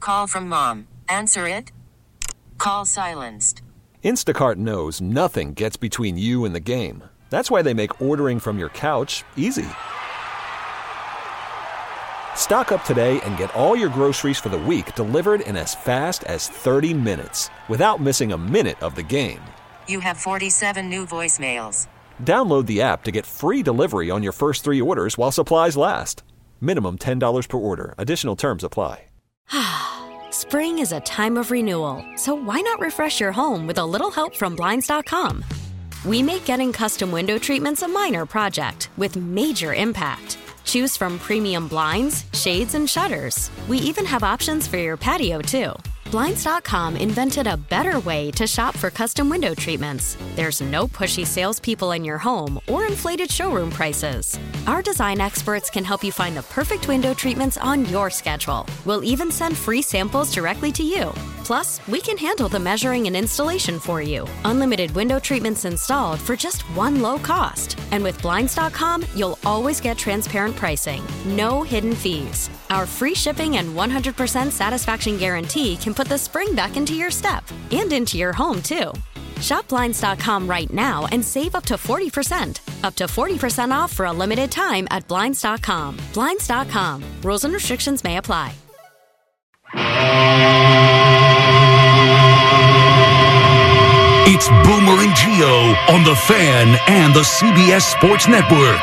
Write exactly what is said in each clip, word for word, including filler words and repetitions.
call from mom. Answer it. Call silenced. Instacart knows nothing gets between you and the game. That's why they make ordering from your couch easy. Stock up today and get all your groceries for the week delivered in as fast as thirty minutes without missing a minute of the game. You have forty-seven new voicemails. Download the app to get free delivery on your first three orders while supplies last. Minimum ten dollars per order. Additional terms apply. Spring is a time of renewal, so why not refresh your home with a little help from Blinds dot com? We make getting custom window treatments a minor project with major impact. Choose from premium blinds, shades, and shutters. We even have options for your patio, too. Blinds dot com invented a better way to shop for custom window treatments. There's no pushy salespeople in your home or inflated showroom prices. Our design experts can help you find the perfect window treatments on your schedule. We'll even send free samples directly to you. Plus, we can handle the measuring and installation for you. Unlimited window treatments installed for just one low cost. And with Blinds dot com, you'll always get transparent pricing. No hidden fees. Our free shipping and one hundred percent satisfaction guarantee can put the spring back into your step and into your home, too. Shop Blinds dot com right now and save up to forty percent. Up to forty percent off for a limited time at Blinds dot com. Blinds dot com. Rules and restrictions may apply. It's Boomer and Gio on the Fan and the C B S Sports Network.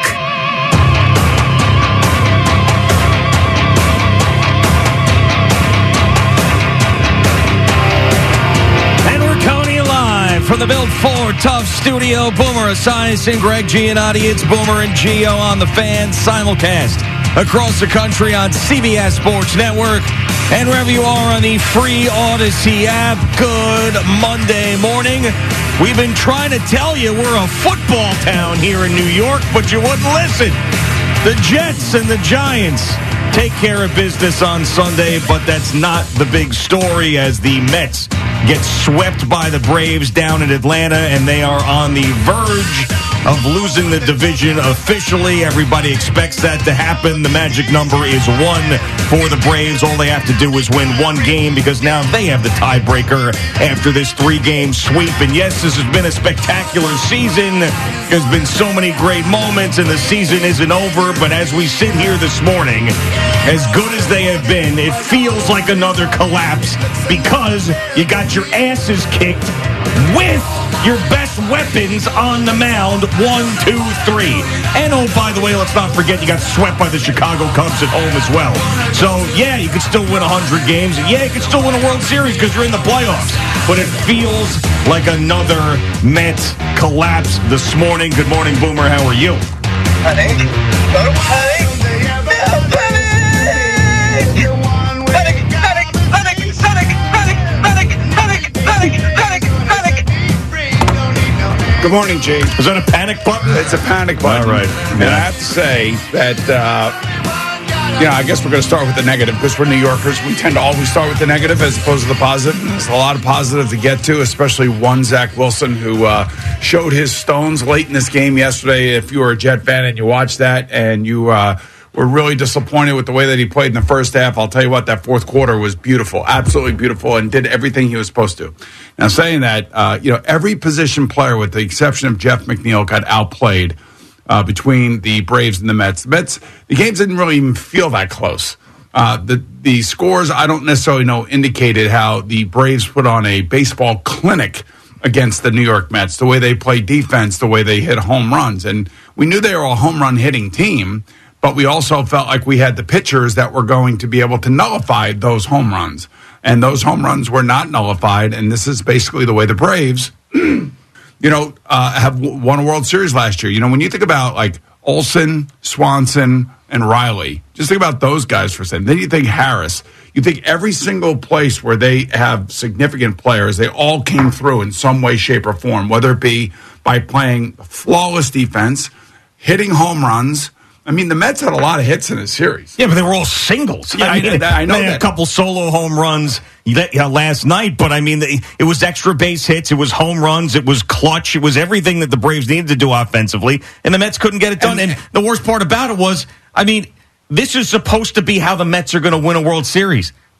From the Built Ford Tough Studio, Boomer Esiason, Greg Giannotti. It's Boomer and Gio on the Fan simulcast across the country on C B S Sports Network and wherever you are on the free Odyssey app. Good Monday morning. We've been trying to tell you we're a football town here in New York, but you wouldn't listen. The Jets and the Giants take care of business on Sunday, but that's not the big story as the Mets get swept by the Braves down in Atlanta, and they are on the verge of losing the division officially. Everybody expects that to happen. The magic number is one for the Braves. All they have to do is win one game because now they have the tiebreaker after this three-game sweep. And yes, this has been a spectacular season. There's been so many great moments, and the season isn't over. But as we sit here this morning, as good as they have been, it feels like another collapse because you got your asses kicked with your best weapons on the mound. One, two, three. And oh, by the way, let's not forget you got swept by the Chicago Cubs at home as well. So, yeah, you could still win one hundred games. And yeah, you could still win a World Series because you're in the playoffs. But it feels like another Mets collapse this morning. Good morning, Boomer. How are you? Honey. Oh, honey. Good morning, G. Is that a panic button? It's a panic button. All right. And I have to say that, uh, you know, I guess we're going to start with the negative because we're New Yorkers. We tend to always start with the negative as opposed to the positive. There's a lot of positive to get to, especially one Zach Wilson who uh, showed his stones late in this game yesterday. If you were a Jet fan and you watched that and you uh, were really disappointed with the way that he played in the first half, I'll tell you what, that fourth quarter was beautiful, absolutely beautiful, and did everything he was supposed to. Now, saying that, uh, you know, every position player, with the exception of Jeff McNeil, got outplayed uh, between the Braves and the Mets. The Mets, the games didn't really even feel that close. Uh, the the scores, I don't necessarily know, indicated how the Braves put on a baseball clinic against the New York Mets, the way they play defense, the way they hit home runs. And we knew they were a home run hitting team, but we also felt like we had the pitchers that were going to be able to nullify those home runs. And those home runs were not nullified, and this is basically the way the Braves, you know, uh, have won a World Series last year. You know, when you think about, like, Olsen, Swanson, and Riley, just think about those guys for a second. Then you think Harris. You think every single place where they have significant players, they all came through in some way, shape, or form, whether it be by playing flawless defense, hitting home runs. I mean, the Mets had a lot of hits in this series. Yeah, but they were all singles. Yeah, I, mean, I, I know they had that. a couple solo home runs last night, but I mean, it was extra base hits, it was home runs, it was clutch, it was everything that the Braves needed to do offensively, and the Mets couldn't get it done. And, and the worst part about it was, I mean, this is supposed to be how the Mets are going to win a World Series.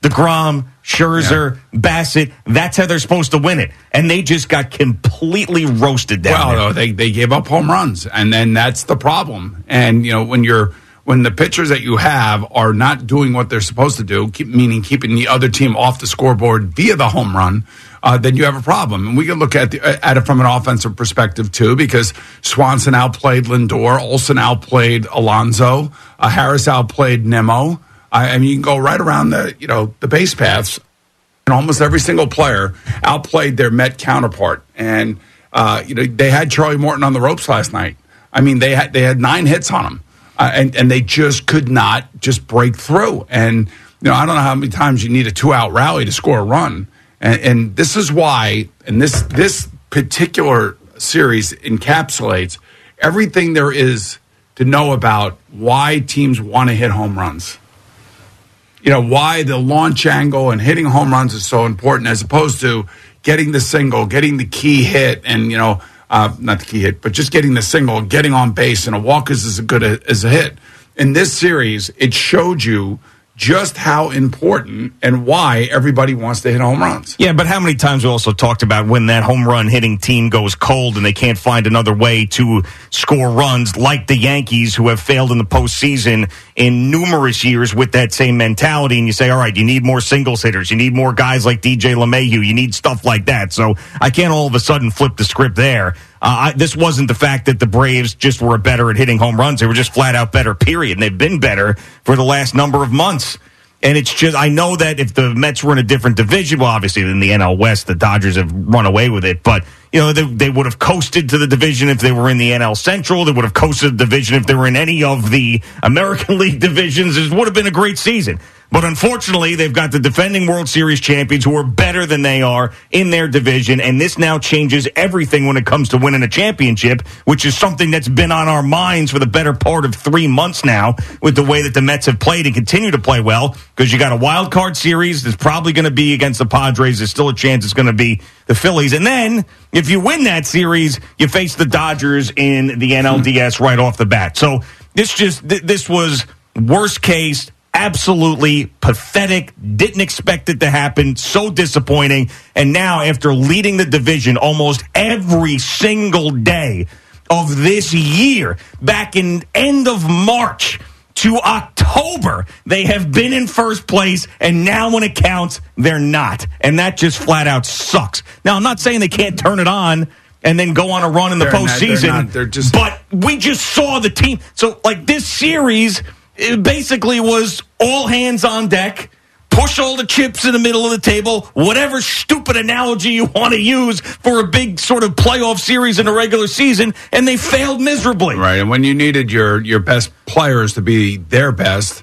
DeGrom, Scherzer, yeah. Bassett. That's how they're supposed to win it. And they just got completely roasted down well, there. Well, they, they gave up home runs, and then that's the problem. And, you know, when you're when the pitchers that you have are not doing what they're supposed to do, keep, meaning keeping the other team off the scoreboard via the home run, uh, then you have a problem. And we can look at, the, at it from an offensive perspective, too, because Swanson outplayed Lindor, Olsen outplayed Alonso, uh, Harris outplayed Nimmo. I mean, you can go right around the, you know, the base paths, and almost every single player outplayed their Met counterpart. And, uh, you know, they had Charlie Morton on the ropes last night. I mean, they had they had nine hits on him, uh, and, and they just could not just break through. And, you know, I don't know how many times you need a two-out rally to score a run. And, and this is why, and this this particular series encapsulates everything there is to know about why teams want to hit home runs. You know, why the launch angle and hitting home runs is so important as opposed to getting the single, getting the key hit, and, you know, uh, not the key hit, but just getting the single, getting on base, and a walk is as good a, as a hit. In this series, it showed you just how important and why everybody wants to hit home runs. Yeah, but how many times we also talked about when that home run hitting team goes cold and they can't find another way to score runs, like the Yankees, who have failed in the postseason in numerous years with that same mentality. And you say, all right, you need more singles hitters. You need more guys like D J LeMahieu. You need stuff like that. So I can't all of a sudden flip the script there. Uh, I, this wasn't the fact that the Braves just were better at hitting home runs. They were just flat out better, period. And they've been better for the last number of months. And it's just, I know that if the Mets were in a different division, well, obviously in the N L West, the Dodgers have run away with it. But, you know, they, they would have coasted to the division if they were in the N L Central. They would have coasted the division if they were in any of the American League divisions. It would have been a great season. But unfortunately, they've got the defending World Series champions who are better than they are in their division, and this now changes everything when it comes to winning a championship, which is something that's been on our minds for the better part of three months now with the way that the Mets have played and continue to play well, because you got a wild card series that's probably going to be against the Padres. There's still a chance it's going to be the Phillies. And then, if you win that series, you face the Dodgers in the N L D S right off the bat. So this just this was worst case. Absolutely pathetic. Didn't expect it to happen. So disappointing. And now, after leading the division almost every single day of this year, back in end of March to October, they have been in first place, and now when it counts, they're not. And that just flat out sucks. Now, I'm not saying they can't turn it on and then go on a run in the they're postseason, not, they're not, they're just... but we just saw the team. So, like, this series... it basically was all hands on deck, push all the chips in the middle of the table, whatever stupid analogy you want to use for a big sort of playoff series in a regular season, and they failed miserably. Right, and when you needed your, your best players to be their best,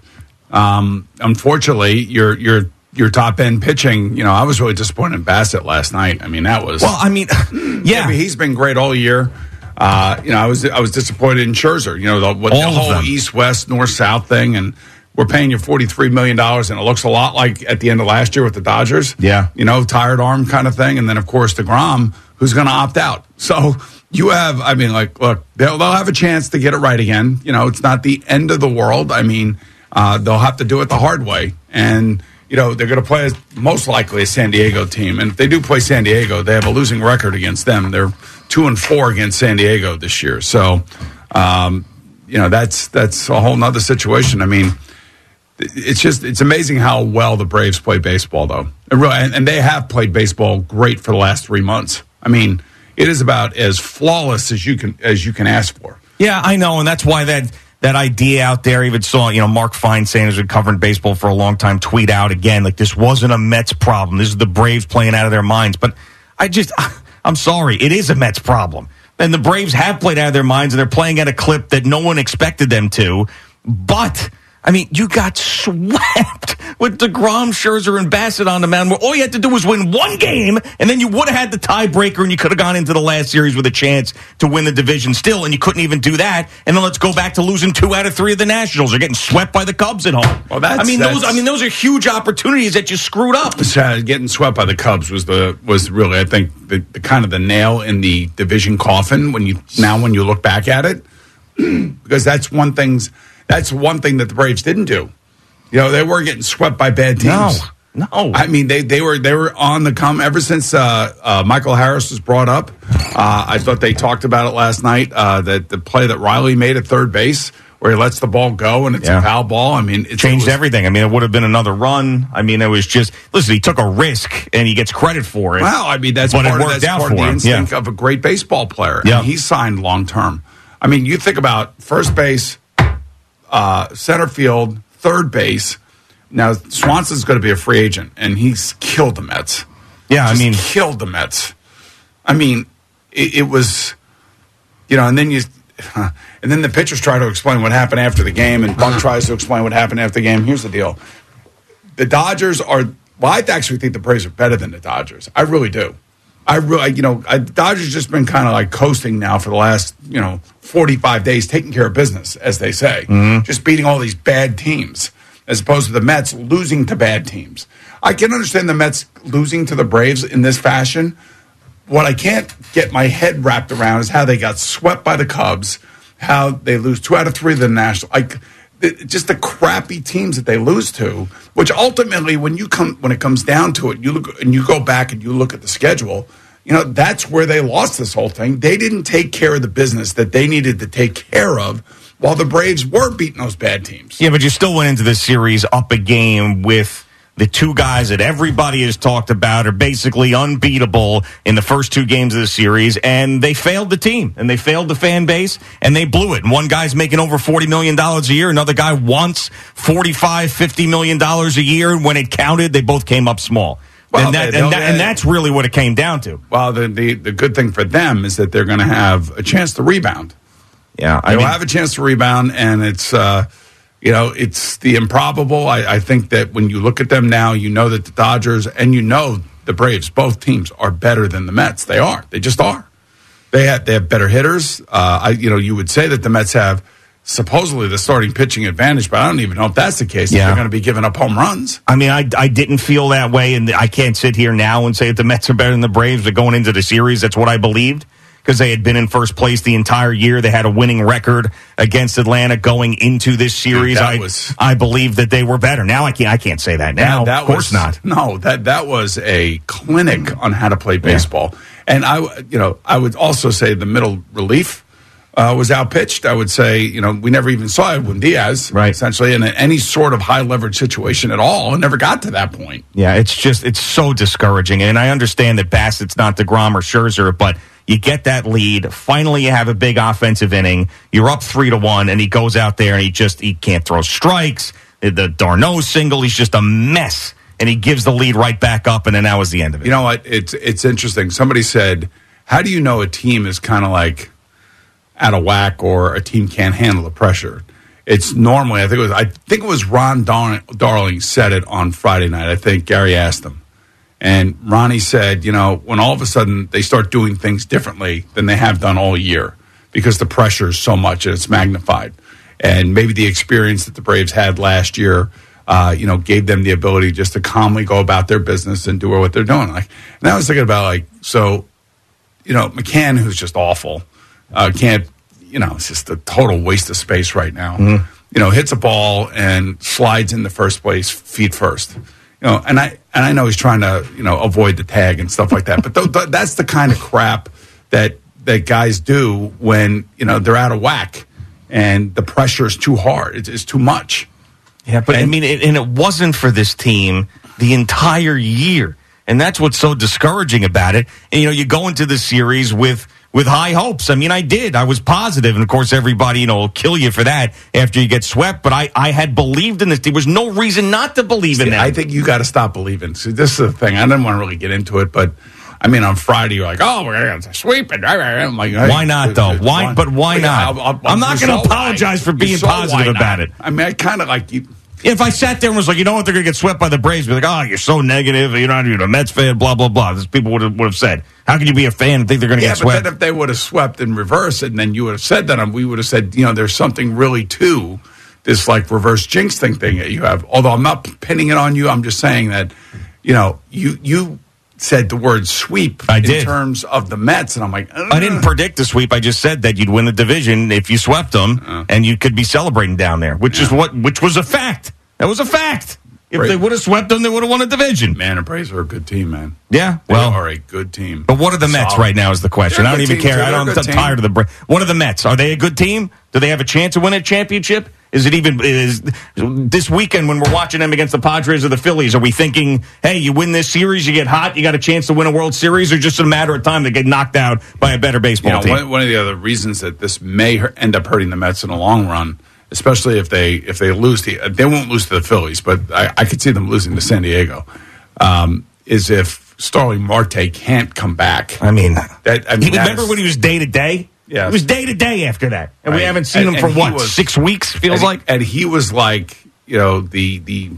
um, unfortunately, your your your top-end pitching, you know, I was really disappointed in Bassett last night. I mean, that was... Well, I mean, yeah. I mean, he's been great all year. Uh, you know, I was I was disappointed in Scherzer. You know, the, what, the whole East-West, North-South thing, and we're paying you forty-three million dollars, and it looks a lot like at the end of last year with the Dodgers. Yeah. You know, tired arm kind of thing. And then, of course, DeGrom, who's going to opt out. So you have, I mean, like, look, they'll, they'll have a chance to get it right again. You know, it's not the end of the world. I mean, uh, they'll have to do it the hard way. And, you know, they're going to play as, most likely a San Diego team. And if they do play San Diego, they have a losing record against them. They're two and four against San Diego this year. So, um, you know, that's that's a whole nother situation. I mean, it's just, it's amazing how well the Braves play baseball, though. It really, and, and they have played baseball great for the last three months. I mean, it is about as flawless as you can as you can ask for. Yeah, I know, and that's why that that idea out there, even saw, you know, Mark Feinsand, who's been covering baseball for a long time, tweet out again, like, this wasn't a Mets problem. This is the Braves playing out of their minds. But I just... I'm sorry, it is a Mets problem. And the Braves have played out of their minds, and they're playing at a clip that no one expected them to. But, I mean, you got swept with DeGrom, Scherzer, and Bassett on the mound, where all you had to do was win one game, and then you would have had the tiebreaker, and you could have gone into the last series with a chance to win the division still, and you couldn't even do that. And then let's go back to losing two out of three of the Nationals. They're getting swept by the Cubs at home. Well, that's, I mean, that's, those. I mean, those are huge opportunities that you screwed up. Getting swept by the Cubs was the was really, I think, the, the kind of the nail in the division coffin. When you now when you look back at it, because that's one things. That's one thing that the Braves didn't do. You know, they were getting swept by bad teams. No. No. I mean, they, they were they were on the come ever since uh, uh, Michael Harris was brought up. Uh, I thought they talked about it last night, uh, that the play that Riley made at third base, where he lets the ball go and it's Yeah. a foul ball. I mean, it's, Changed it was, everything. I mean, it would have been another run. I mean, it was just, listen, he took a risk and he gets credit for it. Well, I mean, that's but part, it of, worked that's out part for of the him. instinct Yeah. of a great baseball player. Yeah. And he's signed long term. I mean, you think about first base, uh, center field, third base. Now, Swanson's going to be a free agent, and he's killed the Mets. Yeah, I Just mean, killed the Mets. I mean, it, it was, you know, and then you, and then the pitchers try to explain what happened after the game, and Buck tries to explain what happened after the game. Here's the deal: the Dodgers are. Well, I actually think the Braves are better than the Dodgers. I really do. I really, you know, I, Dodgers just been kind of like coasting now for the last, you know, forty-five days, taking care of business, as they say, Mm-hmm. just beating all these bad teams, as opposed to the Mets losing to bad teams. I can understand the Mets losing to the Braves in this fashion. What I can't get my head wrapped around is how they got swept by the Cubs, how they lose two out of three of the National, like it, just the crappy teams that they lose to. Which ultimately, when you come when it comes down to it, you look and you go back and you look at the schedule. You know, that's where they lost this whole thing. They didn't take care of the business that they needed to take care of, while the Braves were beating those bad teams. yeah, but you still went into this series up a game with the two guys that everybody has talked about are basically unbeatable in the first two games of the series, and they failed the team, and they failed the fan base, and they blew it. And one guy's making over forty million dollars a year. Another guy wants forty-five, fifty million dollars a year. And when it counted, they both came up small. Well, and, that, they- and, that, they'll- and that's really what it came down to. Well, the, the, the good thing for them is that they're going to have a chance to rebound. Yeah, I They'll mean, have a chance to rebound, and it's, uh, you know, it's the improbable. I, I think that when you look at them now, you know that the Dodgers and you know the Braves, both teams are better than the Mets. They are. They just are. They have they have better hitters. Uh, I, you know, you would say that the Mets have supposedly the starting pitching advantage, but I don't even know if that's the case. Yeah. They're going to be giving up home runs. I mean, I, I didn't feel that way, and I can't sit here now and say that the Mets are better than the Braves. But going into the series, that's what I believed, because they had been in first place the entire year. They had a winning record against Atlanta going into this series. that I was- I believe that they were better. Now I can't I can't say that now. that of course was, not. No, that that was a clinic on how to play baseball. And I, you know, I would also say the middle relief uh, was outpitched. I would say, you know, we never even saw Edwin Diaz, Right. essentially, in any sort of high leverage situation at all, and never got to that point. Yeah, it's just it's so discouraging. And I understand that Bassett's not DeGrom or Scherzer, but you get that lead. Finally, you have a big offensive inning. You're up three to one, and he goes out there and he just he can't throw strikes. The Darno single, he's just a mess, and he gives the lead right back up, and then that was the end of it. You know what? It's it's interesting. Somebody said, "How do you know a team is kind of like out of whack or a team can't handle the pressure?" It's normally, I think it was, I think it was Ron Dar- Darling said it on Friday night. I think Gary asked him, and Ronnie said, you know, when all of a sudden they start doing things differently than they have done all year because the pressure is so much and it's magnified, and maybe the experience that the Braves had last year. Uh, you know, gave them the ability just to calmly go about their business and do what they're doing. Like, and I was thinking about like, so, you know, McCann, who's just awful, uh, can't, you know, it's just a total waste of space right now. Mm-hmm. You know, hits a ball and slides in the first place, feet first. You know, and I and I know he's trying to, you know, avoid the tag and stuff like that. But th- th- that's the kind of crap that that guys do when, you know, they're out of whack and the pressure is too hard. It's, it's too much. Yeah, but I And- mean, it, and it wasn't for this team the entire year, and that's what's so discouraging about it. And you know, you go into the series with with high hopes. I mean, I did. I was positive, and of course, everybody you know will kill you for that after you get swept. But I, I had believed in this. There was no reason not to believe in them. I think you got to stop believing. See, this is the thing. I didn't want to really get into it, but I mean, on Friday you're like, "Oh, we're going to sweep it." I'm like, hey, Why not, though? Why- but why not? I'm not you're gonna so apologize right. for being You're so positive why not? about it. I mean, I kind of like you. If I sat there and was like, you know what, they're going to get swept by the Braves, be like, oh, you're so negative, you're not even a Mets fan, blah, blah, blah. This people would have, would have said, how can you be a fan and think they're going to Yeah, get but swept? then if they would have swept in reverse, and then you would have said that, and we would have said, you know, there's something really to this like reverse jinxing thing that you have. Although I'm not pinning it on you, I'm just saying that, you know, you you said the word sweep I in did. terms of the Mets, and I'm like, I didn't predict the sweep. I just said that you'd win the division if you swept them, Uh. and you could be celebrating down there, which is what, which was a fact. That was a fact. If Right. they would have swept them, they would have won a division. Man, and Braves are a good team, man. Yeah, They well, are a good team. but what are the Mets Solid. right now is the question. They're a I don't good even team, care. too. I They're a don't, good I'm tired of the. Bra- What are the Mets? Are they a good team? Do they have a chance to win a championship? Is it even is this weekend when we're watching them against the Padres or the Phillies? Are we thinking, hey, you win this series, you get hot, you got a chance to win a World Series, or just a matter of time to get knocked out by a better baseball You know, team? one, one of the other reasons that this may hu- end up hurting the Mets in the long run, especially if they if they lose the they won't lose to the Phillies, but I, I could see them losing to San Diego, um, is if Starling Marte can't come back. I mean, that I mean, you that remember is- when he was day to day? Yeah. It was day to day after that, and we Right. haven't seen And- him for and he what was- six weeks feels and, like. and he was like, you know, the the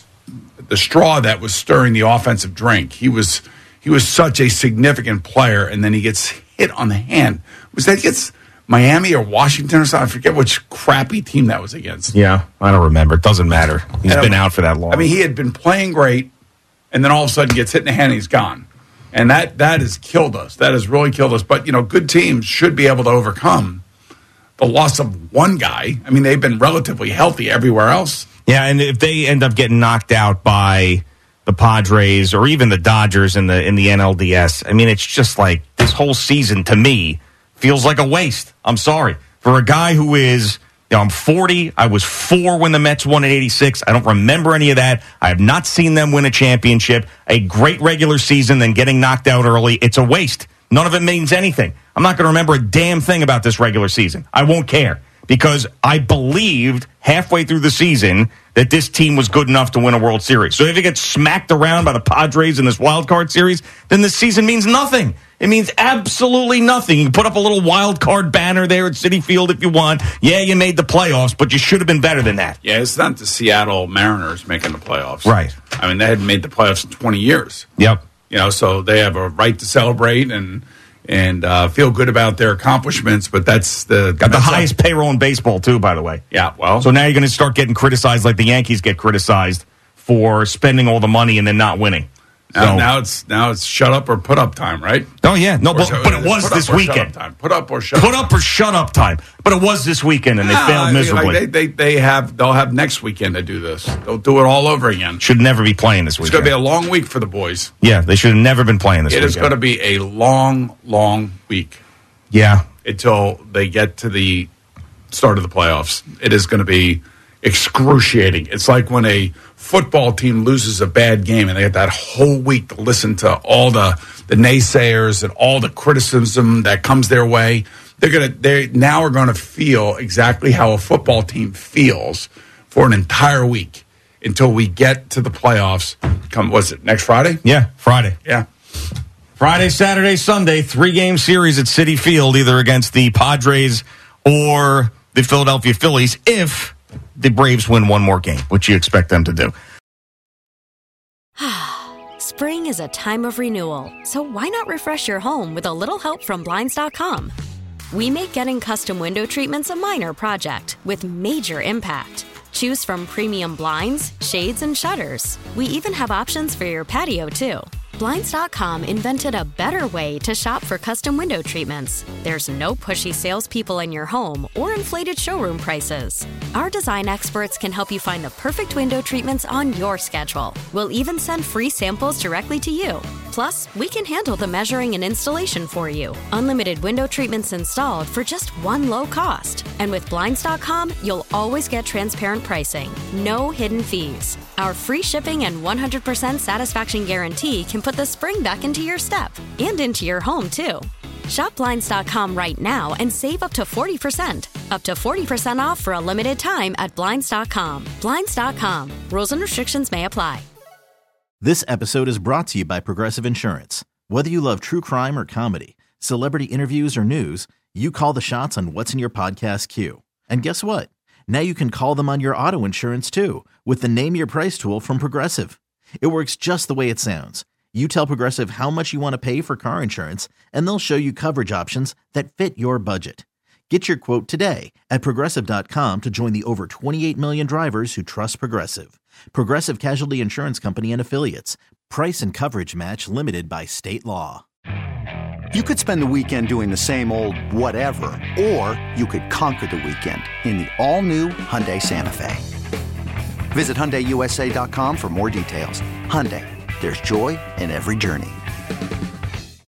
the straw that was stirring the offensive drink. He was he was such a significant player, and then he gets hit on the hand. Was that against Miami or Washington or something? I forget which crappy team that was against. Yeah, I don't remember. It doesn't matter. He's And been I'm- out for that long. I mean, he had been playing great, and then all of a sudden gets hit in the hand and he's gone. And that that has killed us. That has really killed us. But, you know, good teams should be able to overcome the loss of one guy. I mean, they've been relatively healthy everywhere else. Yeah, and if they end up getting knocked out by the Padres or even the Dodgers in the in the N L D S, I mean, it's just like this whole season to me feels like a waste. I'm sorry. For a guy who is, you know, I'm forty, I was four when the Mets won in eighty-six. I don't remember any of that. I have not seen them win a championship. A great regular season, then getting knocked out early. It's a waste. None of it means anything. I'm not going to remember a damn thing about this regular season. I won't care because I believed halfway through the season that this team was good enough to win a World Series. So if it gets smacked around by the Padres in this wild card series, then this season means nothing. It means absolutely nothing. You can put up a little wild card banner there at Citi Field if you want. Yeah, you made the playoffs, but you should have been better than that. Yeah, it's not the Seattle Mariners making the playoffs. Right. I mean, they hadn't made the playoffs in twenty years. Yep. You know, so they have a right to celebrate and and uh, feel good about their accomplishments, but that's the... Got the that's highest payroll in baseball, too, by the way. Yeah, well... So now you're going to start getting criticized like the Yankees get criticized for spending all the money and then not winning. Now, So- now it's now it's shut up or put up time, right? Oh, yeah. No, Or but, shut- but it was put up this or shut weekend. up time. Put up or shut Put up. up or shut up time. But it was this weekend, and they Ah, I failed mean, miserably. like, they, they they have they'll have next weekend to do this. They'll do it all over again. Should never be playing this It's weekend. going to be a long week for the boys. yeah, they should have never been playing this It weekend. is going to be a long, long week Yeah. until they get to the start of the playoffs. It is going to be excruciating. It's like when a football team loses a bad game and they get that whole week to listen to all the, the naysayers and all the criticism that comes their way. They're going to they now are going to feel exactly how a football team feels for an entire week until we get to the playoffs. Come, what's it, next Friday? Yeah, Friday. Yeah. Friday, Saturday, Sunday, three-game series at Citi Field, either against the Padres or the Philadelphia Phillies, if the Braves win one more game, which you expect them to do. Spring is a time of renewal, so why not refresh your home with a little help from Blinds dot com? We make getting custom window treatments a minor project with major impact. Choose from premium blinds, shades, and shutters. We even have options for your patio, too. Blinds dot com invented a better way to shop for custom window treatments. There's no pushy salespeople in your home or inflated showroom prices. Our design experts can help you find the perfect window treatments on your schedule. We'll even send free samples directly to you. Plus, we can handle the measuring and installation for you. Unlimited window treatments installed for just one low cost. And with Blinds dot com, you'll always get transparent pricing. No hidden fees. Our free shipping and one hundred percent satisfaction guarantee can put the spring back into your step and into your home, too. Shop Blinds dot com right now and save up to forty percent. Up to forty percent off for a limited time at Blinds dot com. Blinds dot com. Rules and restrictions may apply. This episode is brought to you by Progressive Insurance. Whether you love true crime or comedy, celebrity interviews or news, you call the shots on what's in your podcast queue. And guess what? Now you can call them on your auto insurance, too, with the Name Your Price tool from Progressive. It works just the way it sounds. You tell Progressive how much you want to pay for car insurance, and they'll show you coverage options that fit your budget. Get your quote today at Progressive dot com to join the over twenty-eight million drivers who trust Progressive. Progressive Casualty Insurance Company and Affiliates. Price and coverage match limited by state law. You could spend the weekend doing the same old whatever, or you could conquer the weekend in the all-new Hyundai Santa Fe. Visit Hyundai U S A dot com for more details. Hyundai, there's joy in every journey.